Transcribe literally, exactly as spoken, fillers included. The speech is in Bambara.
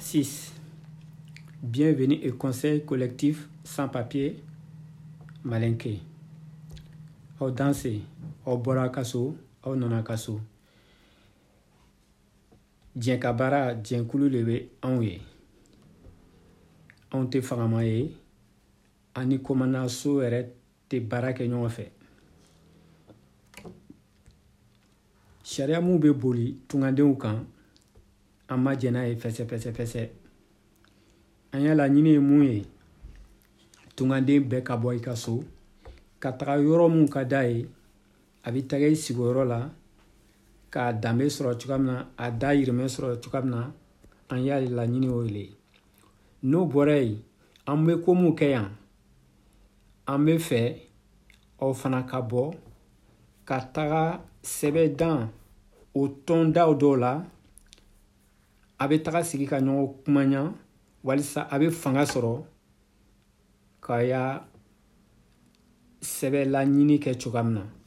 six. Bienvenue au conseil collectif sans papier Malinké. Au danser, au borakaso, au nonakaso. Dienkabara, dienkulu lewe anwe. On te fangamaye. Ani komana so ere te barake ɲɔgɔn fɛ. Sariya mun bɛ boli tungadenw kan an ma jɛn n'a ye fɛsɛ fɛsɛ fɛsɛ. An y'a laɲini ye mun ye tungaden bɛɛ ka bɔ i ka so ka taga yɔrɔ mun ka d'a ye a bɛ taga i sigiyɔrɔ la k'a danbe sɔrɔ cogoya min na a da yirimɛ sɔrɔ cogoya min na an y'a laɲini o le. N'o bɔra yen an bɛ ko mun kɛ yan an bɛ fɛ aw fana ka bɔ ka taga sɛbɛn dan o tɔndaw dɔw la a bɛ taga sigi ka ɲɔgɔn kumanya walisa a bɛ fanga sɔrɔ k'a ya sɛbɛn laɲini kɛ cogoya min na.